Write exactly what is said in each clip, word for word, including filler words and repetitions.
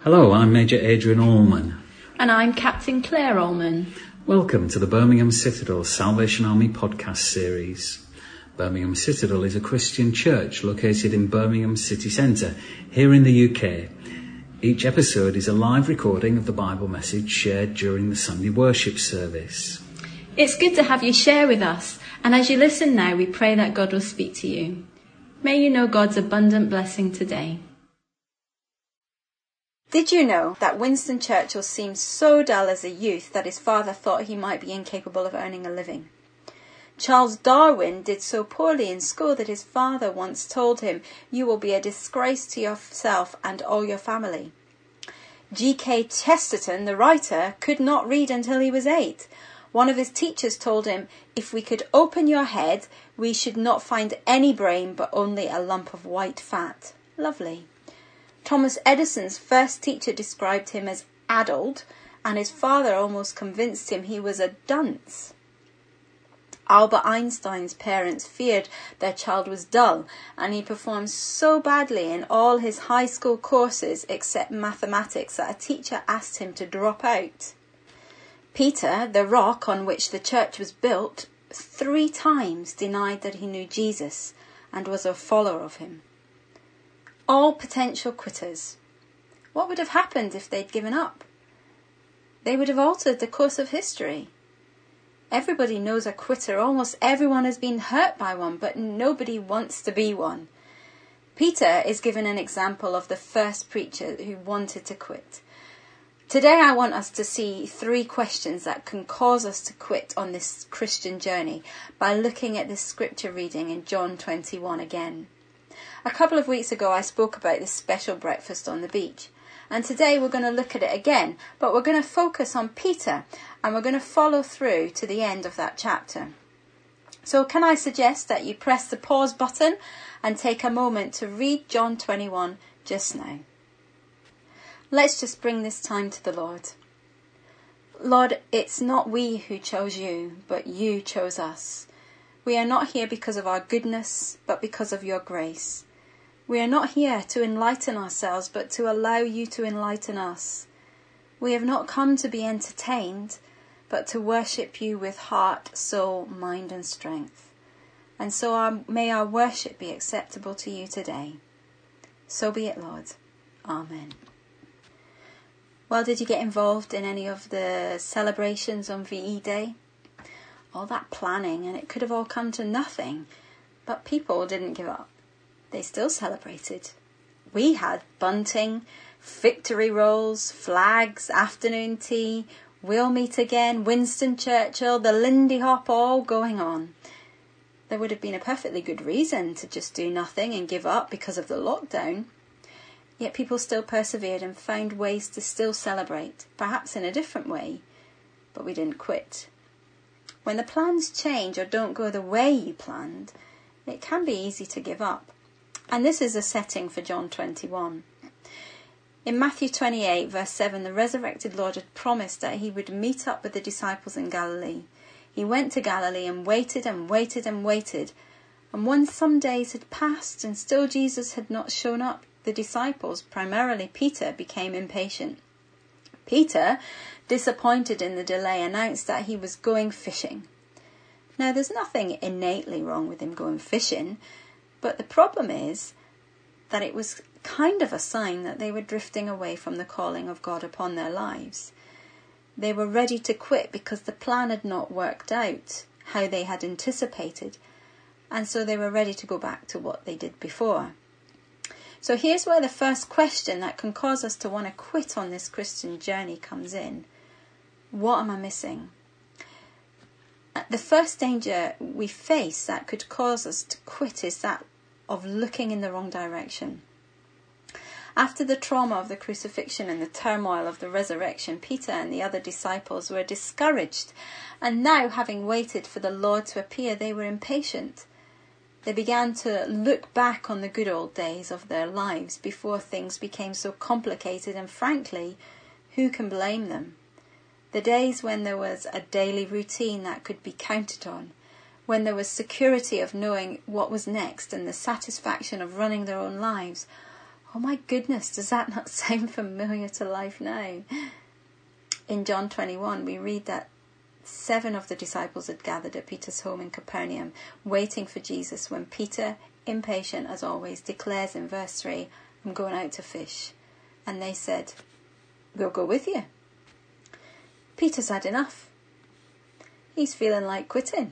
Hello, I'm Major Adrian Allman. And I'm Captain Claire Allman. Welcome to the Birmingham Citadel Salvation Army podcast series. Birmingham Citadel is a Christian church located in Birmingham city centre, here in the U K. Each episode is a live recording of the Bible message shared during the Sunday worship service. It's good to have you share with us, and as you listen now, we pray that God will speak to you. May you know God's abundant blessing today. Did you know that Winston Churchill seemed so dull as a youth that his father thought he might be incapable of earning a living? Charles Darwin did so poorly in school that his father once told him, "You will be a disgrace to yourself and all your family." G K Chesterton, the writer, could not read until he was eight. One of his teachers told him, "If we could open your head, we should not find any brain but only a lump of white fat." Lovely. Thomas Edison's first teacher described him as addled, and his father almost convinced him he was a dunce. Albert Einstein's parents feared their child was dull, and he performed so badly in all his high school courses except mathematics that a teacher asked him to drop out. Peter, the rock on which the church was built, three times denied that he knew Jesus and was a follower of him. All potential quitters. What would have happened if they'd given up? They would have altered the course of history. Everybody knows a quitter. Almost everyone has been hurt by one, but nobody wants to be one. Peter is given an example of the first preacher who wanted to quit. Today I want us to see three questions that can cause us to quit on this Christian journey by looking at this scripture reading in John twenty-one again. A couple of weeks ago I spoke about this special breakfast on the beach, and today we're going to look at it again, but we're going to focus on Peter and we're going to follow through to the end of that chapter. So can I suggest that you press the pause button and take a moment to read John twenty-one just now. Let's just bring this time to the Lord. Lord, it's not we who chose you, but you chose us. We are not here because of our goodness, but because of your grace. We are not here to enlighten ourselves, but to allow you to enlighten us. We have not come to be entertained, but to worship you with heart, soul, mind and strength. And so our, may our worship be acceptable to you today. So be it, Lord. Amen. Well, did you get involved in any of the celebrations on V E Day? All that planning, and it could have all come to nothing, but people didn't give up. They still celebrated. We had bunting, victory rolls, flags, afternoon tea, we'll meet again, Winston Churchill, the Lindy Hop, all going on. There would have been a perfectly good reason to just do nothing and give up because of the lockdown. Yet people still persevered and found ways to still celebrate, perhaps in a different way, but we didn't quit. When the plans change or don't go the way you planned, it can be easy to give up. And this is a setting for John twenty-one. In Matthew twenty-eight, verse seven, the resurrected Lord had promised that he would meet up with the disciples in Galilee. He went to Galilee and waited and waited and waited. And when some days had passed and still Jesus had not shown up, the disciples, primarily Peter, became impatient. Peter, disappointed in the delay, announced that he was going fishing. Now, there's nothing innately wrong with him going fishing, but the problem is that it was kind of a sign that they were drifting away from the calling of God upon their lives. They were ready to quit because the plan had not worked out how they had anticipated, and so they were ready to go back to what they did before. So here's where the first question that can cause us to want to quit on this Christian journey comes in. What am I missing? The first danger we face that could cause us to quit is that of looking in the wrong direction. After the trauma of the crucifixion and the turmoil of the resurrection, Peter and the other disciples were discouraged, and now, having waited for the Lord to appear, they were impatient. They began to look back on the good old days of their lives before things became so complicated, and frankly, who can blame them? The days when there was a daily routine that could be counted on, when there was security of knowing what was next and the satisfaction of running their own lives, Oh my goodness, does that not sound familiar to life now? In John twenty-one, we read that seven of the disciples had gathered at Peter's home in Capernaum, waiting for Jesus, when Peter, impatient as always, declares in verse three, I'm going out to fish. And they said, we'll go with you. Peter's had enough. He's feeling like quitting.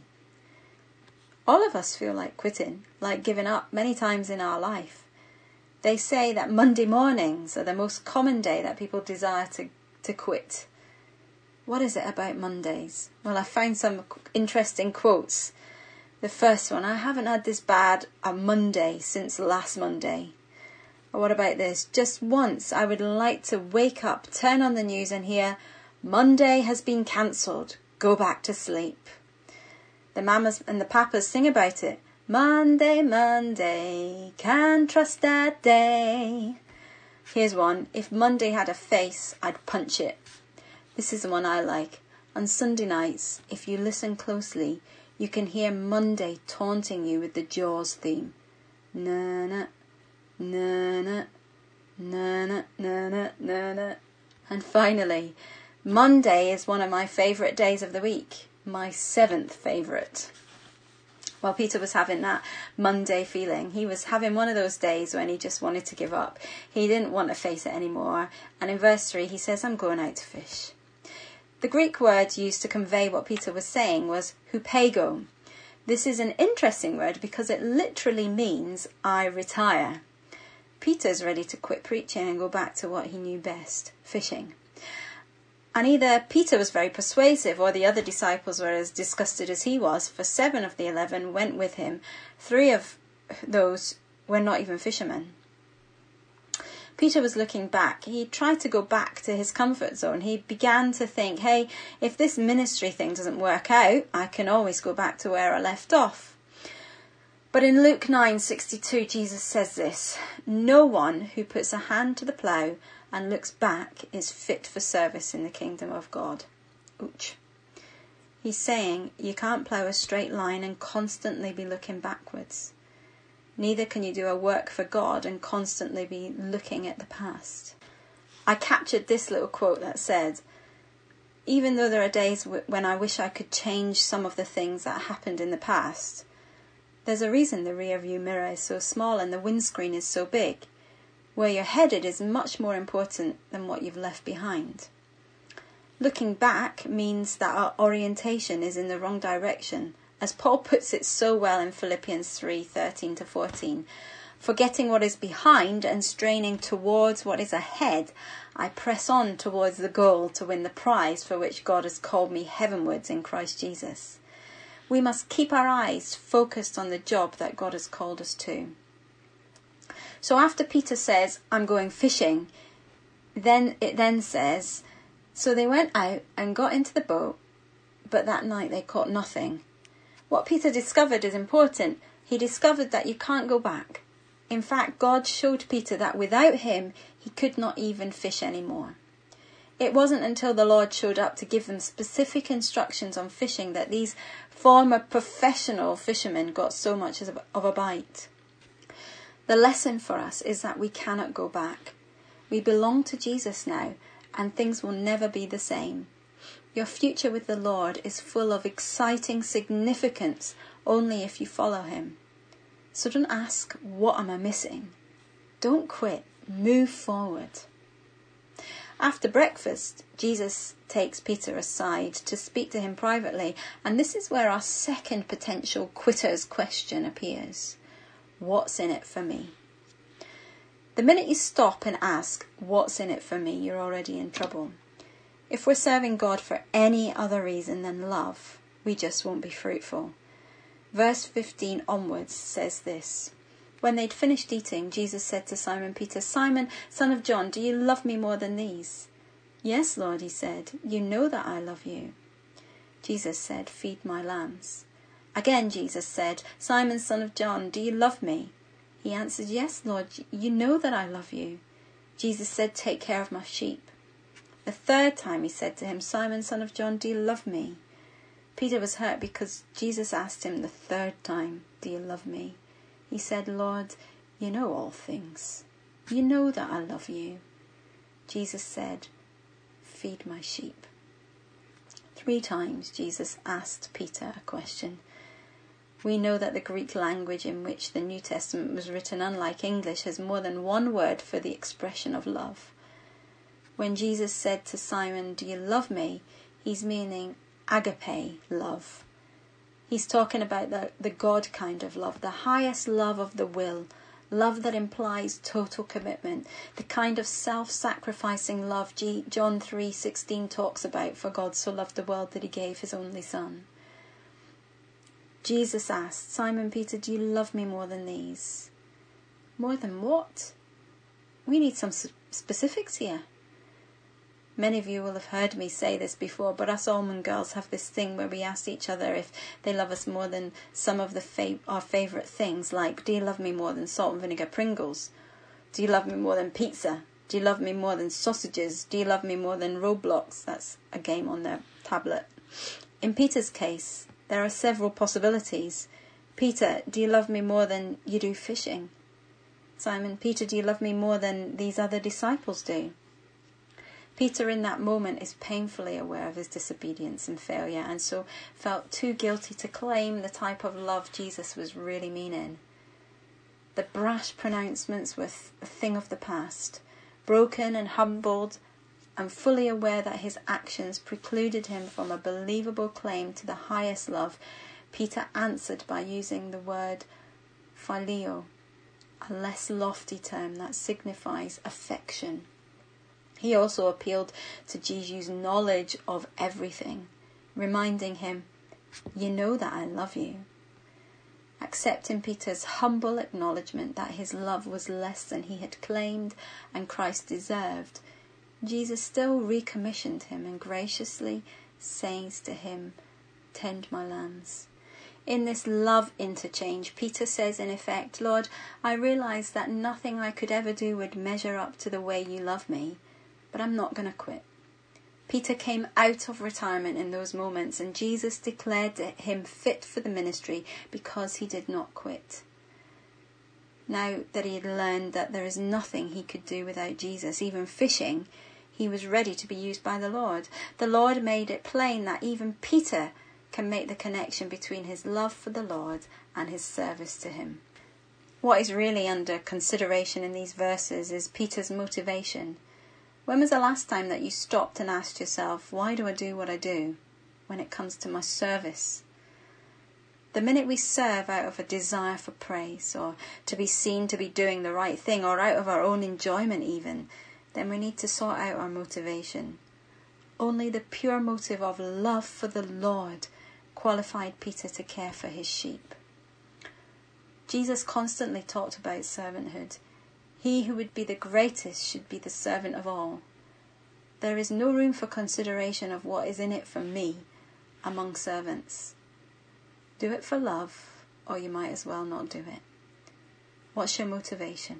All of us feel like quitting, like giving up many times in our life. They say that Monday mornings are the most common day that people desire to, to quit. What is it about Mondays? Well, I found some interesting quotes. The first one, I haven't had this bad a Monday since last Monday. Or what about this? Just once I would like to wake up, turn on the news and hear, Monday has been cancelled, go back to sleep. The mamas and the papas sing about it. Monday, Monday, can't trust that day. Here's one, if Monday had a face, I'd punch it. This is the one I like. On Sunday nights, if you listen closely, you can hear Monday taunting you with the Jaws theme. Na-na, na-na, na-na, na-na, na-na. And finally, Monday is one of my favourite days of the week. My seventh favourite. Well, Peter was having that Monday feeling. He was having one of those days when he just wanted to give up. He didn't want to face it anymore. And in verse three, he says, I'm going out to fish. The Greek word used to convey what Peter was saying was hupego. This is an interesting word because it literally means I retire. Peter's ready to quit preaching and go back to what he knew best, fishing. And either Peter was very persuasive or the other disciples were as disgusted as he was, for seven of the eleven went with him. Three of those were not even fishermen. Peter was looking back. He tried to go back to his comfort zone. He began to think, hey, if this ministry thing doesn't work out, I can always go back to where I left off. But in Luke nine sixty-two, Jesus says this, no one who puts a hand to the plough and looks back is fit for service in the kingdom of God. Ouch. He's saying you can't plough a straight line and constantly be looking backwards. Neither can you do a work for God and constantly be looking at the past. I captured this little quote that said, even though there are days w- when I wish I could change some of the things that happened in the past, there's a reason the rear view mirror is so small and the windscreen is so big. Where you're headed is much more important than what you've left behind. Looking back means that our orientation is in the wrong direction. As Paul puts it so well in Philippians three thirteen to fourteen, forgetting what is behind and straining towards what is ahead, I press on towards the goal to win the prize for which God has called me heavenwards in Christ Jesus. We must keep our eyes focused on the job that God has called us to. So after Peter says, I'm going fishing, then it then says, so they went out and got into the boat, but that night they caught nothing. What Peter discovered is important. He discovered that you can't go back. In fact, God showed Peter that without him, he could not even fish anymore. It wasn't until the Lord showed up to give them specific instructions on fishing that these former professional fishermen got so much of a bite. The lesson for us is that we cannot go back. We belong to Jesus now, and things will never be the same. Your future with the Lord is full of exciting significance only if you follow him. So don't ask, what am I missing? Don't quit. Move forward. After breakfast, Jesus takes Peter aside to speak to him privately, and this is where our second potential quitter's question appears. What's in it for me? The minute you stop and ask, what's in it for me, you're already in trouble. If we're serving God for any other reason than love, we just won't be fruitful. Verse fifteen onwards says this. When they'd finished eating, Jesus said to Simon Peter, Simon, son of John, do you love me more than these? Yes, Lord, he said, you know that I love you. Jesus said, feed my lambs. Again Jesus said, Simon, son of John, do you love me? He answered, yes, Lord, you know that I love you. Jesus said, take care of my sheep. The third time he said to him, Simon, son of John, do you love me? Peter was hurt because Jesus asked him the third time, do you love me? He said, Lord, you know all things. You know that I love you. Jesus said, feed my sheep. Three times Jesus asked Peter a question. We know that the Greek language in which the New Testament was written, unlike English, has more than one word for the expression of love. When Jesus said to Simon, do you love me? He's meaning agape love. He's talking about the, the God kind of love, the highest love of the will, love that implies total commitment, the kind of self-sacrificing love G- John three sixteen talks about, for God so loved the world that he gave his only son. Jesus asked, Simon Peter, do you love me more than these? More than what? We need some specifics here. Many of you will have heard me say this before, but us Almond girls have this thing where we ask each other if they love us more than some of the fa- our favourite things, like, do you love me more than salt and vinegar Pringles? Do you love me more than pizza? Do you love me more than sausages? Do you love me more than Roblox? That's a game on their tablet. In Peter's case, there are several possibilities. Peter, do you love me more than you do fishing? Simon, Peter, do you love me more than these other disciples do? Peter in that moment is painfully aware of his disobedience and failure, and so felt too guilty to claim the type of love Jesus was really meaning. The brash pronouncements were a thing of the past. Broken and humbled and fully aware that his actions precluded him from a believable claim to the highest love, Peter answered by using the word phileo, a less lofty term that signifies affection. He also appealed to Jesus' knowledge of everything, reminding him, you know that I love you. Accepting Peter's humble acknowledgement that his love was less than he had claimed and Christ deserved, Jesus still recommissioned him and graciously says to him, tend my lambs. In this love interchange, Peter says in effect, Lord, I realise that nothing I could ever do would measure up to the way you love me, but I'm not going to quit. Peter came out of retirement in those moments, and Jesus declared him fit for the ministry because he did not quit. Now that he had learned that there is nothing he could do without Jesus, even fishing, he was ready to be used by the Lord. The Lord made it plain that even Peter can make the connection between his love for the Lord and his service to him. What is really under consideration in these verses is Peter's motivation. When was the last time that you stopped and asked yourself, why do I do what I do when it comes to my service? The minute we serve out of a desire for praise, or to be seen to be doing the right thing, or out of our own enjoyment even, then we need to sort out our motivation. Only the pure motive of love for the Lord qualified Peter to care for his sheep. Jesus constantly talked about servanthood. He who would be the greatest should be the servant of all. There is no room for consideration of what is in it for me among servants. Do it for love, or you might as well not do it. What's your motivation?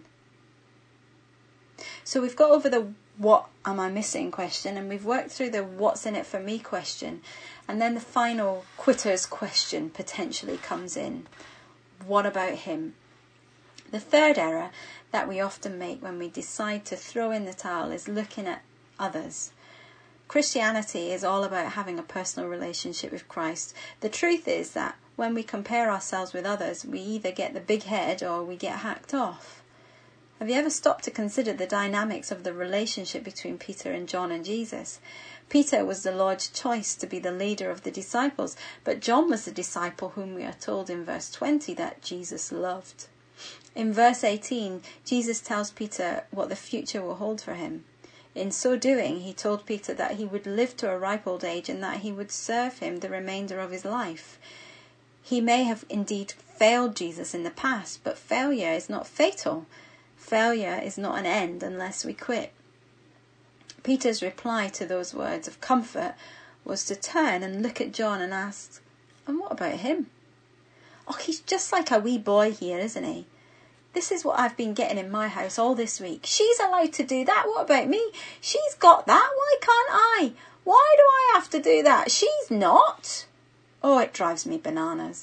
So we've got over the what am I missing question, and we've worked through the what's in it for me question, and then the final quitter's question potentially comes in. What about him? The third error that we often make when we decide to throw in the towel is looking at others. Christianity is all about having a personal relationship with Christ. The truth is that when we compare ourselves with others, we either get the big head or we get hacked off. Have you ever stopped to consider the dynamics of the relationship between Peter and John and Jesus? Peter was the Lord's choice to be the leader of the disciples, but John was the disciple whom we are told in verse twenty that Jesus loved. In verse eighteen, Jesus tells Peter what the future will hold for him. In so doing, he told Peter that he would live to a ripe old age and that he would serve him the remainder of his life. He may have indeed failed Jesus in the past, but failure is not fatal. Failure is not an end unless we quit. Peter's reply to those words of comfort was to turn and look at John and ask, and what about him? Oh, he's just like a wee boy here, isn't he? This is what I've been getting in my house all this week. She's allowed to do that. What about me? She's got that. Why can't I? Why do I have to do that? She's not. Oh, it drives me bananas.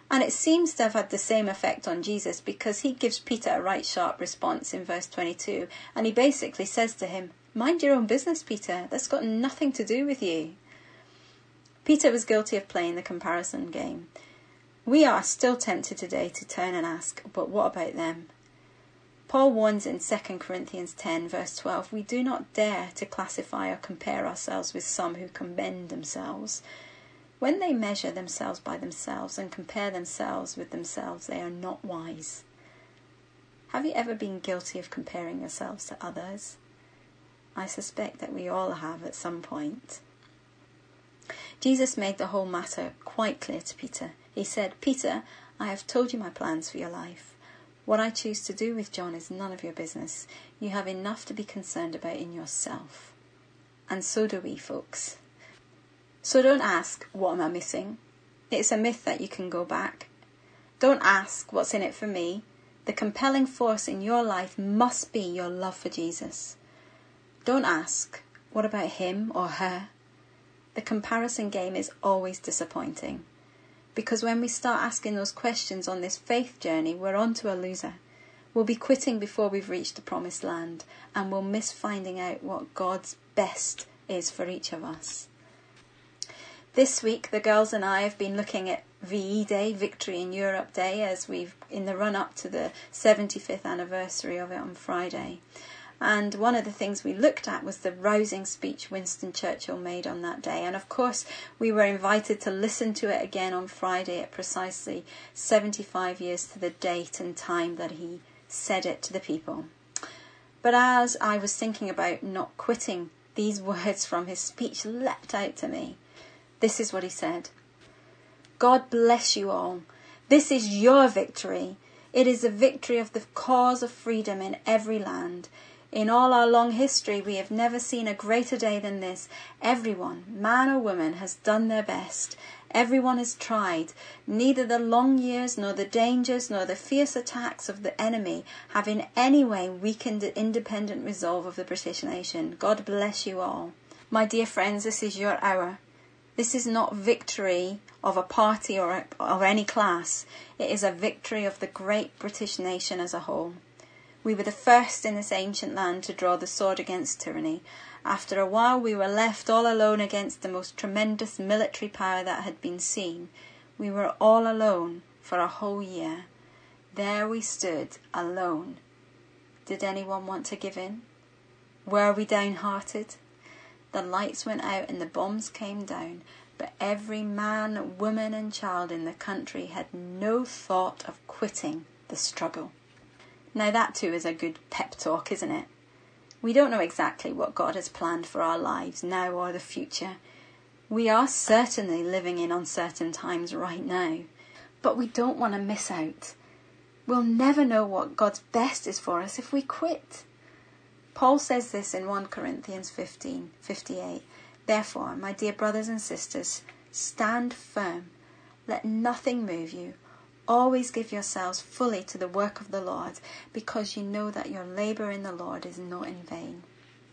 And it seems to have had the same effect on Jesus, because he gives Peter a right sharp response in verse twenty-two. And he basically says to him, mind your own business, Peter. That's got nothing to do with you. Peter was guilty of playing the comparison game. We are still tempted today to turn and ask, but what about them? Paul warns in Second Corinthians ten, verse twelve, we do not dare to classify or compare ourselves with some who commend themselves. When they measure themselves by themselves and compare themselves with themselves, they are not wise. Have you ever been guilty of comparing yourselves to others? I suspect that we all have at some point. Jesus made the whole matter quite clear to Peter. He said, Peter, I have told you my plans for your life. What I choose to do with John is none of your business. You have enough to be concerned about in yourself. And so do we, folks. So don't ask, what am I missing? It's a myth that you can go back. Don't ask, what's in it for me? The compelling force in your life must be your love for Jesus. Don't ask, what about him or her? The comparison game is always disappointing. Because when we start asking those questions on this faith journey, we're on to a loser. We'll be quitting before we've reached the promised land, and we'll miss finding out what God's best is for each of us. This week, the girls and I have been looking at V E Day, Victory in Europe Day, as we've in the run-up to the seventy-fifth anniversary of it on Friday. And one of the things we looked at was the rousing speech Winston Churchill made on that day. And of course, we were invited to listen to it again on Friday at precisely seventy-five years to the date and time that he said it to the people. But as I was thinking about not quitting, these words from his speech leapt out to me. This is what he said. God bless you all. This is your victory. It is a victory of the cause of freedom in every land. In all our long history, we have never seen a greater day than this. Everyone, man or woman, has done their best. Everyone has tried. Neither the long years, nor the dangers, nor the fierce attacks of the enemy have in any way weakened the independent resolve of the British nation. God bless you all. My dear friends, this is your hour. This is not victory of a party or of any class. It is a victory of the great British nation as a whole. We were the first in this ancient land to draw the sword against tyranny. After a while we were left all alone against the most tremendous military power that had been seen. We were all alone for a whole year. There we stood, alone. Did anyone want to give in? Were we downhearted? The lights went out and the bombs came down, but every man, woman and child in the country had no thought of quitting the struggle. Now that too is a good pep talk, isn't it? We don't know exactly what God has planned for our lives now or the future. We are certainly living in uncertain times right now, but we don't want to miss out. We'll never know what God's best is for us if we quit. Paul says this in First Corinthians fifteen fifty-eight. Therefore, my dear brothers and sisters, stand firm. Let nothing move you. Always give yourselves fully to the work of the Lord, because you know that your labour in the Lord is not in vain.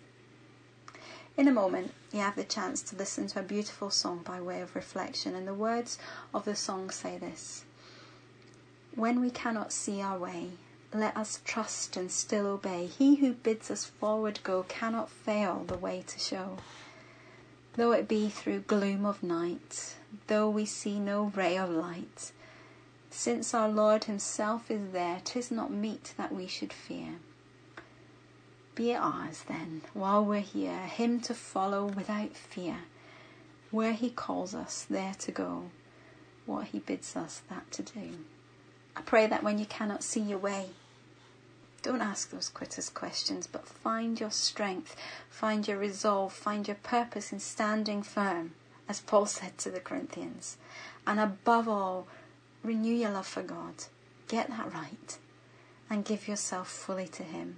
In a moment, you have the chance to listen to a beautiful song by way of reflection, and the words of the song say this. When we cannot see our way, let us trust and still obey. He who bids us forward go cannot fail the way to show. Though it be through gloom of night, though we see no ray of light, since our Lord himself is there, 'tis not meet that we should fear. Be it ours then, while we're here, him to follow without fear. Where he calls us, there to go. What he bids us, that to do. I pray that when you cannot see your way, don't ask those quitters questions, but find your strength, find your resolve, find your purpose in standing firm, as Paul said to the Corinthians. And above all, renew your love for God. Get that right. And give yourself fully to him.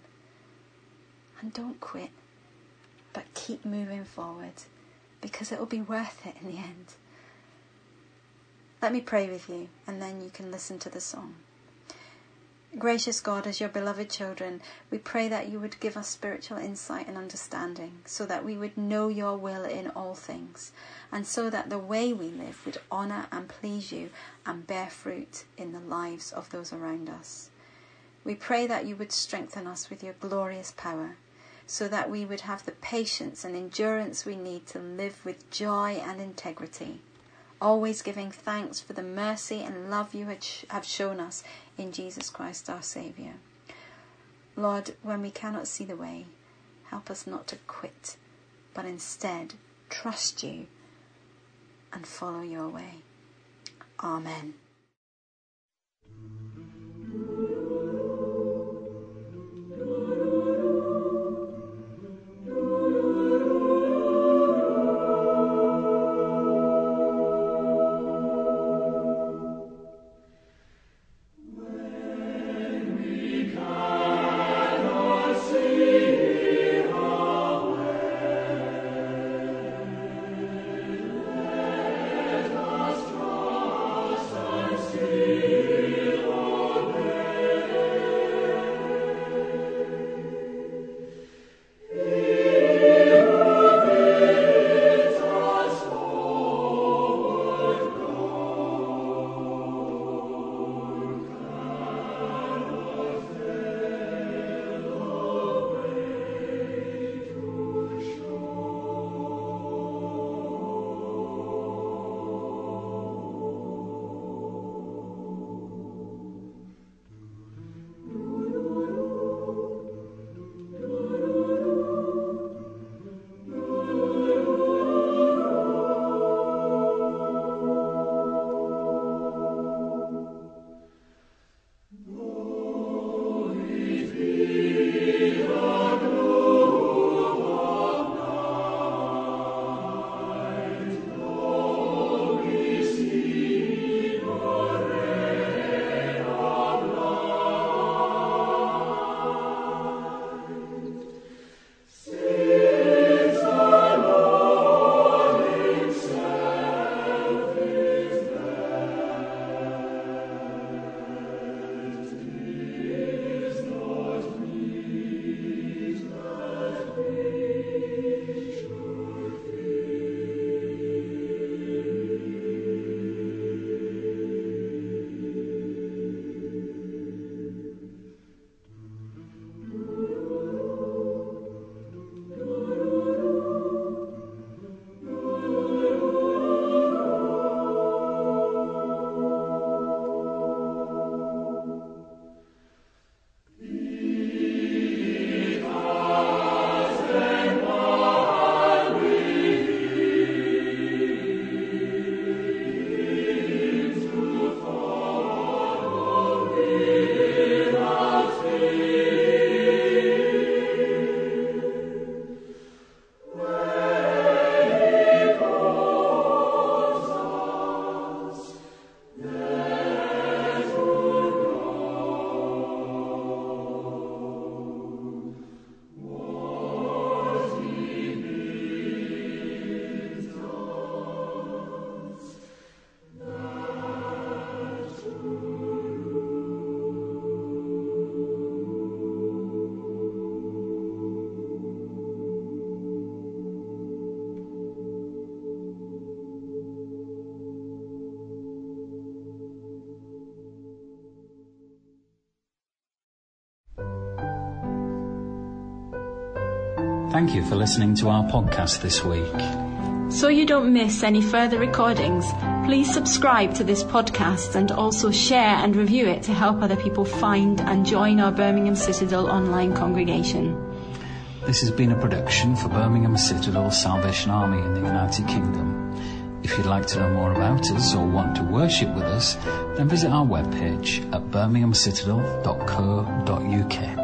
And don't quit, but keep moving forward, because it will be worth it in the end. Let me pray with you, and then you can listen to the song. Gracious God, as your beloved children, we pray that you would give us spiritual insight and understanding so that we would know your will in all things, and so that the way we live would honour and please you and bear fruit in the lives of those around us. We pray that you would strengthen us with your glorious power, so that we would have the patience and endurance we need to live with joy and integrity, always giving thanks for the mercy and love you have shown us in Jesus Christ our Saviour. Lord, when we cannot see the way, help us not to quit, but instead trust you and follow your way. Amen. Thank you for listening to our podcast this week. So you don't miss any further recordings, please subscribe to this podcast and also share and review it to help other people find and join our Birmingham Citadel online congregation. This has been a production for Birmingham Citadel Salvation Army in the United Kingdom. If you'd like to know more about us or want to worship with us, then visit our webpage at birmingham citadel dot co dot uk.